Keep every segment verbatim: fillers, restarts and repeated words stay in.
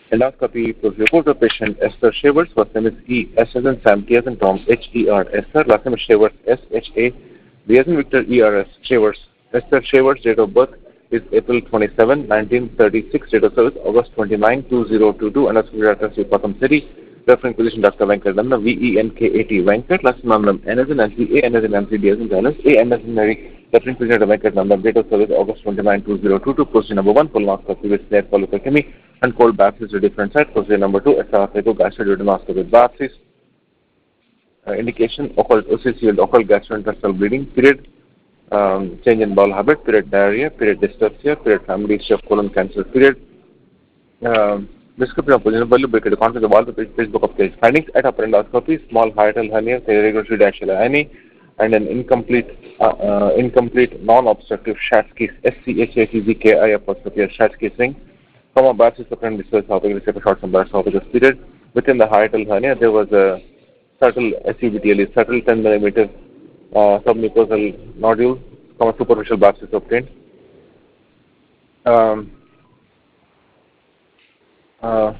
Endoscopy was report of patient Esther Shavers, first name is E, S as in Sam, T as in Tom, H E R, Esther, last name is Shavers, S H A, V as in Victor, E R S, Shavers. Esther Shavers' date of birth is April twenty-seventh, nineteen thirty-six, date of service August twenty-ninth, two thousand twenty-two, and address is Patham City. Referring position Doctor Venkat Nanda, V E N K A T, Venkat, last name N as in Nancy, A, N as in Nancy, D as in Dennis, A, N as in Mary. Referring position Venkat Nanda, date of service August twenty-ninth, two thousand twenty-two, procedure number one, colonoscopy with snare polypectomy and cold biopsies to different site. Procedure number two, esophageal gastroduodenoscopy with biopsies. Uh, indication, occult associated occult gastrointestinal bleeding, period, um, change in bowel habit, period, diarrhea, period, dyspepsia, period, family history of colon cancer, period. Um, Description of position value, break the content of all the Facebook of case. Findings at upper endoscopy, small hiatal hernia, irregular dash hernia, and an incomplete, uh, uh, incomplete non-obstructive Schatzki's, S C H A T Z K I apostrophe, Schatzki's ring. Comma biopsy supreme distal esophagus, short some esophagus period. Within the hiatal hernia, there was a subtle S U B T L E, subtle ten millimeter uh, submucosal nodule, comma superficial biopsy obtained. Um, uh,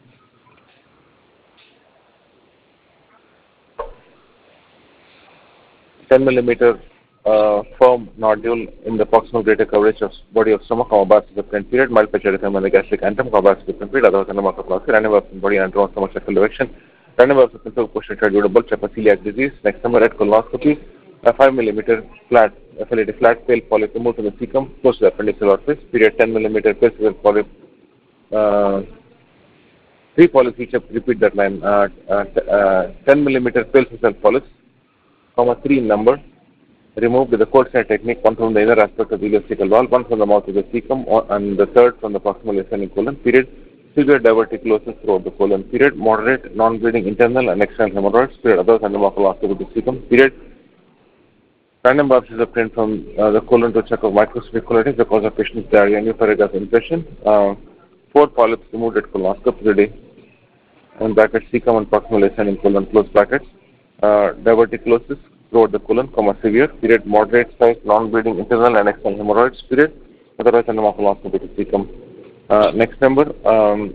ten millimeter uh, firm nodule in the proximal greater coverage of body of stomach, comma biopsy obtained period. Mild pituitary and the gastric antrum, comma biopsy obtained period. Otherwise, endomorphic random biopsy body and stomach sexual direction. Random biopsy control posterior duodenal celiac disease. Next number at colonoscopy, a five millimeter flat, affiliated flat pale polyp removed from the cecum, close to the appendiceal orifice. Period ten millimeter pale polyp. Uh, three polyps each up, repeat that line. Uh, uh, uh, ten millimeter pale cell polyps, comma three in number. Removed with the cold snare technique, one from the inner aspect of the ileocecal valve, one from the mouth of the cecum, and the third from the proximal ascending colon. Period. Severe diverticulosis throughout the colon. Period. Moderate non-bleeding internal and external hemorrhoids. Period. Otherwise, endomorphic of the cecum. Period. Random biopsies obtained from uh, the colon to check of microscopic colitis because of patient's diarrhea and euphoria impression. Uh, four polyps removed at colonoscopy today. In brackets, cecum and proximal ascending colon, close brackets. Uh, diverticulosis throughout the colon, comma severe. Period. Moderate size, non-bleeding internal and external hemorrhoids. Period. Otherwise, endomorphic to cecum. Uh, next number. Um,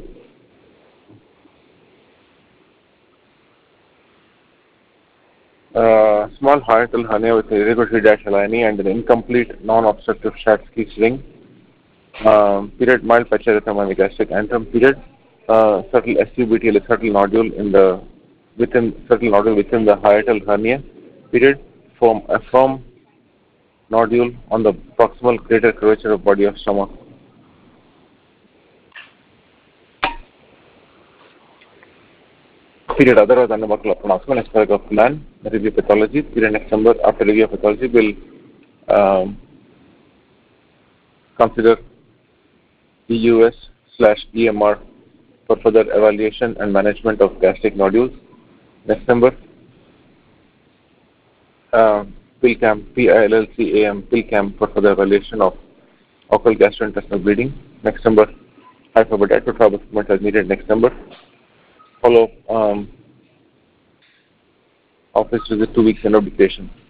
Uh, small hiatal hernia with irregular dash hernia and an incomplete non-obstructive Schatzki's ring. Um, period. Mild pituitary and the gastric antrum. Period. Uh, subtle S U B T L, a subtle nodule in the within subtle nodule within the hiatal hernia. Period. Form a firm nodule on the proximal greater curvature of body of stomach. Period. Otherwise, endomorphic pronouncement as part of plan, review pathology. Period. Next number after review of pathology will um, consider E U S slash E M R for further evaluation and management of gastric nodules. Next number, uh, PILCAM, P I L L C A M, PILCAM for further evaluation of occult gastrointestinal bleeding. Next number, hypobatitis as needed. Next number, follow um, office visit two weeks end of dictation.